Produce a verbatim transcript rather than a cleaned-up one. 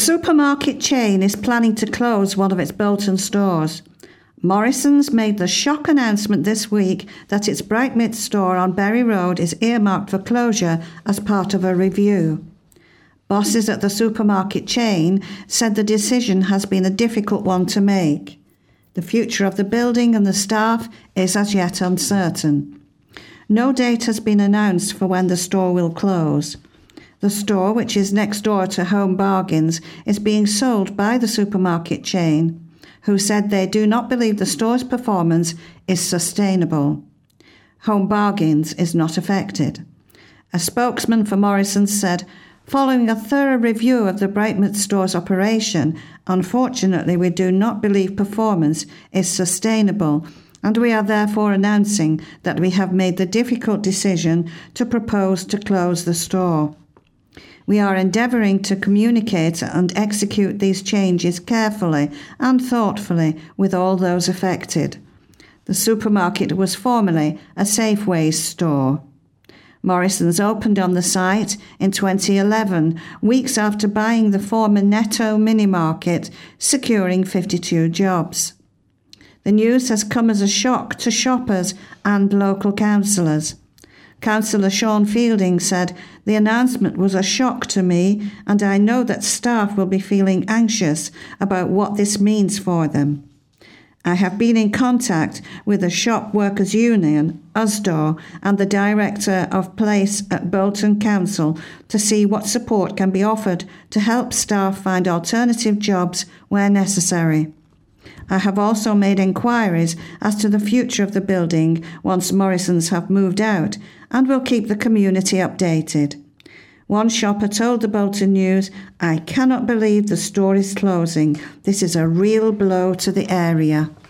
supermarket chain is planning to close one of its Bolton stores. Morrisons made the shock announcement this week that its Brightmid store on Bury Road is earmarked for closure as part of a review. Bosses at the supermarket chain said the decision has been a difficult one to make. The future of the building and the staff is as yet uncertain. No date has been announced for when the store will close. The store, which is next door to Home Bargains, is being sold by the supermarket chain, who said they do not believe the store's performance is sustainable. Home Bargains is not affected. A spokesman for Morrisons said, "Following a thorough review of the Brightmid store's operation, unfortunately we do not believe performance is sustainable, and we are therefore announcing that we have made the difficult decision to propose to close the store. We are endeavouring to communicate and execute these changes carefully and thoughtfully with all those affected." The supermarket was formerly a Safeways store. Morrisons opened on the site in twenty eleven, weeks after buying the former Netto mini market, securing fifty-two jobs. The news has come as a shock to shoppers and local councillors. Councillor Sean Fielding said, "The announcement was a shock to me, and I know that staff will be feeling anxious about what this means for them. I have been in contact with the Shop Workers Union, U S D O, and the Director of Place at Bolton Council to see what support can be offered to help staff find alternative jobs where necessary. I have also made inquiries as to the future of the building once Morrisons have moved out, and will keep the community updated." One shopper told the Bolton News, "I cannot believe the store is closing. This is a real blow to the area."